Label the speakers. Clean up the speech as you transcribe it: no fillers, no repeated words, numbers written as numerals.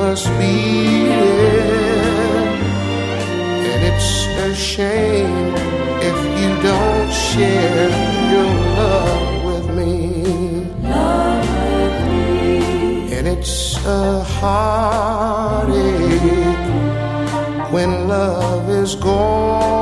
Speaker 1: must be it. And it's a shame if you don't share your love with me. And it's a heartache when love is gone.